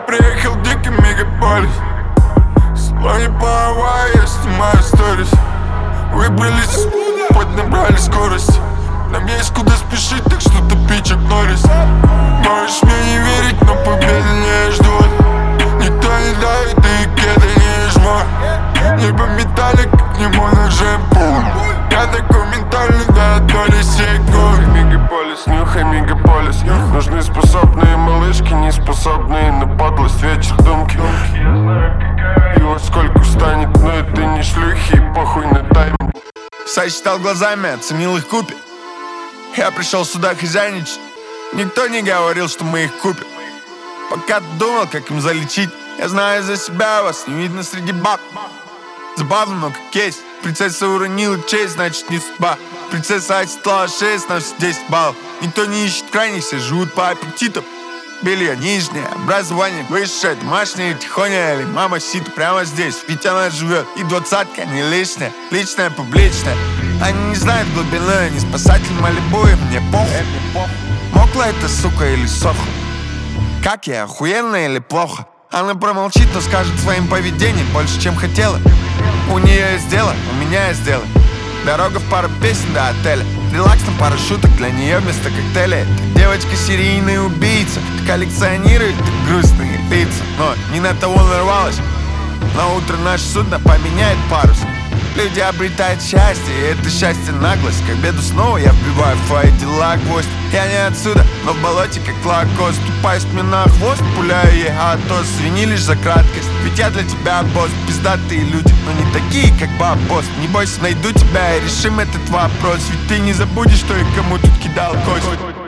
приехал в дикий мегаполис. Слони по Хавайи, я снимаю сторис. Выбрались, поднабрали скорость. Нам есть куда спешить, так что тупи, Чак Норрис. Можешь мне не верить, но победы не ждут. Никто не давит, и кеды не жмут. Небо металлик, как немоножем пул. Я такой ментальный до доли секунд. Мегаполис, нюхай мегаполис. Нужны способные малышки, не способные на подлость. Вечер думки, и вот сколько встанет, но это не шлюхи, и похуй на тайминг. Сосчитал глазами, оценил их купе. Я пришел сюда хозяйничать. Никто не говорил, что мы их купим. Пока думал, как им залечить. Я знаю за себя, вас не видно среди баб. Забавно, но как есть. Принцесса уронила честь, значит не судьба. Принцесса отсекла 6, на все 10 баллов. Никто не ищет крайних, все живут по аппетитам. Белье нижнее, образование высшее, домашнее, тихоня или мама сидит прямо здесь. Ведь она живет, и двадцатка не лишняя, личная, публичная. Они не знают глубины, не спасатель Малибу, и мне похуй. Мокла эта сука или сохла? Как я, охуенно или плохо? Она промолчит, но скажет своим поведением больше, чем хотела. У нее есть дело, у меня есть дело. Дорога в пару песен до отеля. Релакс на пару шуток, для нее вместо коктейля. Ты девочка серийный убийца. Ты коллекционируешь грустные лица. Но не на того нарвалась. На утро наше судно поменяет парус. Люди обретают счастье, и это счастье наглость. К обеду снова я вбиваю в твои дела гвоздь. Я не отсюда, но в болоте как лакост. Ступаюсь мне на хвост, пуляю ей атос. Извини лишь за краткость, ведь я для тебя босс. Пиздатые люди, но не такие, как бабос. Не бойся, найду тебя и решим этот вопрос. Ведь ты не забудешь, что и кому тут кидал кость.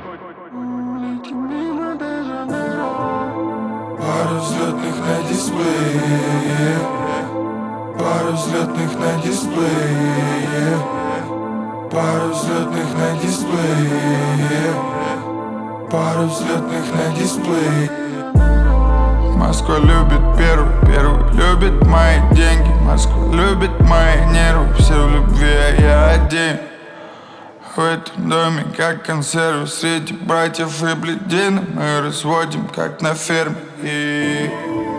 Пару взлетных на дисплее, пару взлетных на дисплее, пару взлетных на дисплее, пару взлетных на дисплее. Москва любит первый, первый любит мои деньги. Москва любит мои нервы, все в любви, а я один. В этом доме как консервы среди братьев и бледин. Мы разводим как на ферме.